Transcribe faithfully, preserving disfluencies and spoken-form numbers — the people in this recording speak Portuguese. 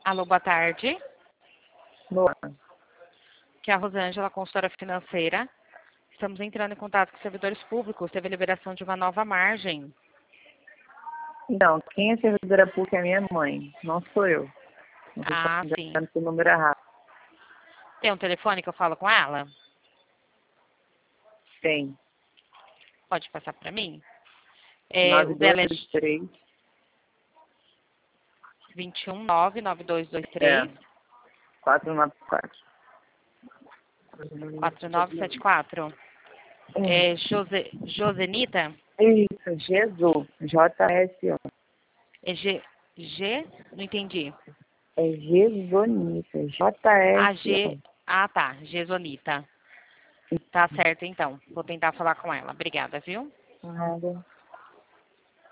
Alô, boa tarde. Boa. Aqui é a Rosângela, consultora financeira. Estamos entrando em contato com os servidores públicos. Teve a liberação de uma nova margem. Então, quem é servidora pública é minha mãe, não sou eu. Você Ah, está sim. dando o número errado. Tem um telefone que eu falo com ela? Tem. Pode passar para mim? É, nove o dois dela é dois três. vinte e um nove nove dois dois É. três quatro nove quatro. quatro nove sete quatro. É. É Jose, Josenita? Isso, Jesus. J S O. É G, G? Não entendi. É Gesonita. A J S G. O. Ah, tá. Gesonita. Tá certo, então. Vou tentar falar com ela. Obrigada, viu? Nada.